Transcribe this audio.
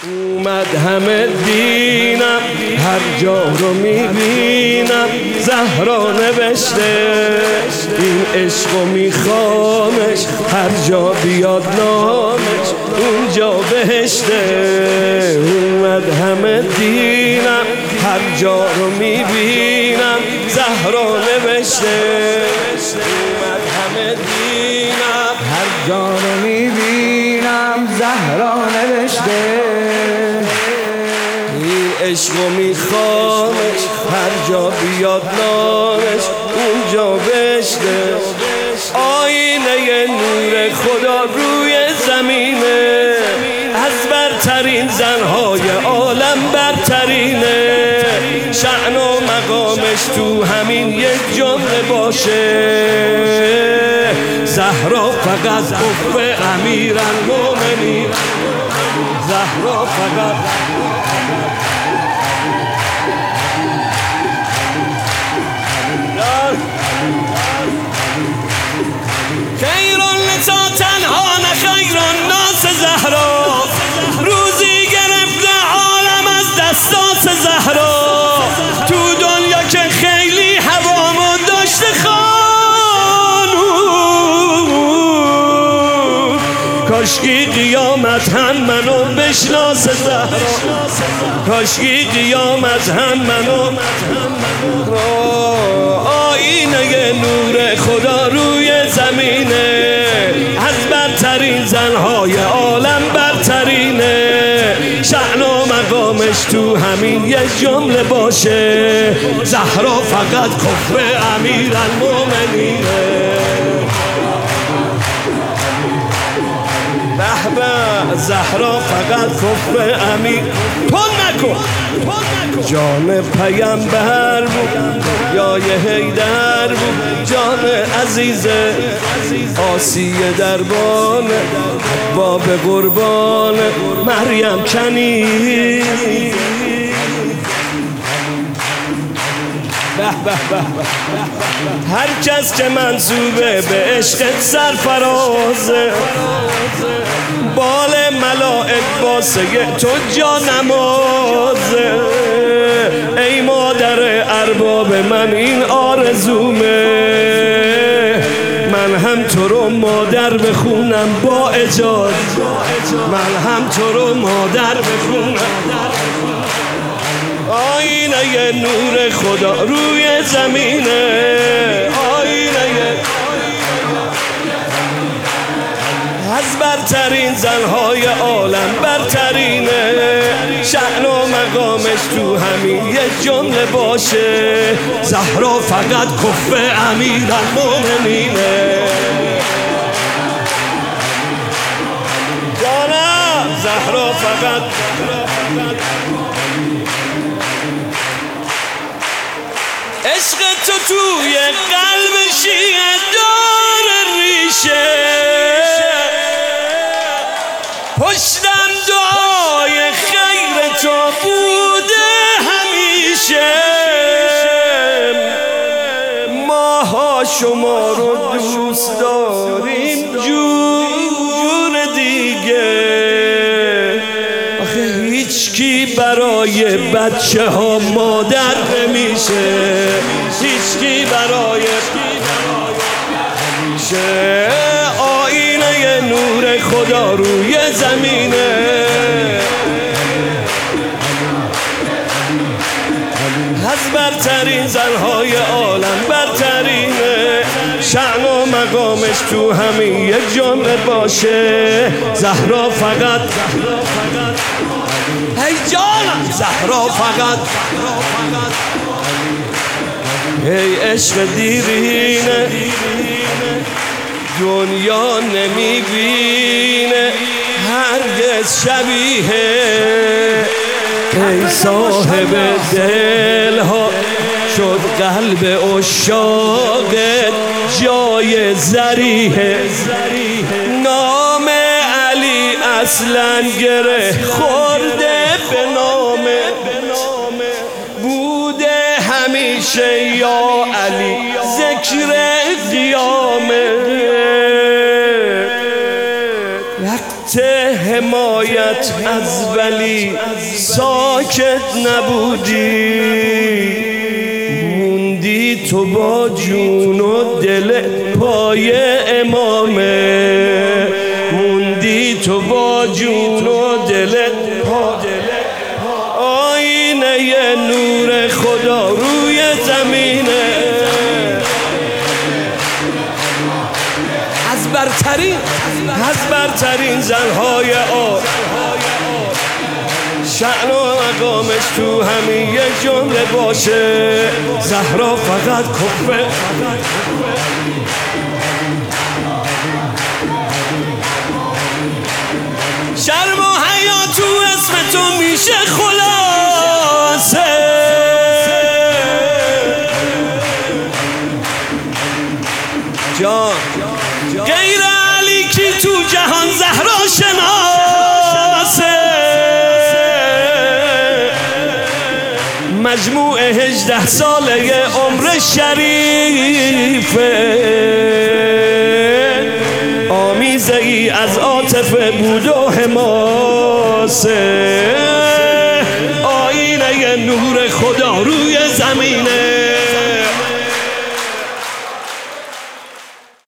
اومد همه دینم هر جا رو میبینم زهرا نوشته این عشقو میخوامش هر جا بیاد نامش اونجا بهشته. اومد همه دینم هر جا رو میبینم زهرا نوشته. اومد همه دینم هر جا رو میبینم زهرا نوشته این عشقو میخوامش هر جا بیاد نامش اونجا بهشته. آینه نور خدا روی زمینه از برترین زنهای عالم برترینه. شأن و مقامش تو همین یک جمله باشه. زهرا فقط کفو امیرالمومنین. زهرا فقط خیرون لتا تنها نه خیرون ناس زهرا. روزی گرفته عالم از دستات زهرا. تو دنیا که خیلی هوامو داشته خانو. کاشکی قیامت هم منو بشناس زهرا. کاشکی قیامت هم منو. آینه نور خدا روی زمینه از برترین زنهای عالم برترینه. شأن و مقامش تو همین یک جمله باشه. زهرا فقط کفو امیرالمومنینه. به زهرا فقط کفو امیر. پل نکن جان پیامبر بود یا یه حیدر بود. جان عزیز آسیه دربان باب قربان مریم کنی. هر کس که منسوبه به عشقت سرفرازه. بال ملائک واسه تو جا نمازه. ای مادر ارباب من این آرزومه. من هم تو رو مادر بخونم با اجازه. من هم تو رو مادر بخونم. آینه نور خدا روی زمینه. آینه از برترین زنهای عالم برترینه. شأن و مقامش تو همین یک جمله باشه. زهرا فقط کفو امیرالمومنینه. جانم زهرا فقط عشق تو توی قلب شیعه داره ریشه. پشتم دعای خیر تو بوده همیشه. ماها شما رو دوست داریم جور دیگه. آخه هیچ کی برای بچه ها مادر نمیشه. هیچ کی برای نمیشه. آینه نور خدا روی زمینه از برترین زنهای عالم برترینه. شأن و مقامش تو همین یک جمله باشه. زهرا فقط هی جانم زهرا فقط. ای عشق دیرینه دنیا نمیبینه هرگز شبیه. ای صاحب دلها شد قلب عشاقت جای ذریحه. نام علی اصلا گره خورده به نامه. بوده همیشه یا علی ذکر قیامه. وقت حمایت از ولی ساکت نبودی، موندی تو با جون و دل پای امامه، موندی تو با جون و دل پای آینه نور خدا روی زمینه. از برترین زنهای آب، شأن و مقامش تو همین یه جمله باشه، زهرا فقط کفه. شرم و حیا تو اسم تو میشه خلاصه، جان غیر علی کی تو جهان زهرا شناسه. مجموع 18 ساله عمر شریفه، آمیزه ای از عاطفه بود و حماسه، آینه نور خدا روی زمینه.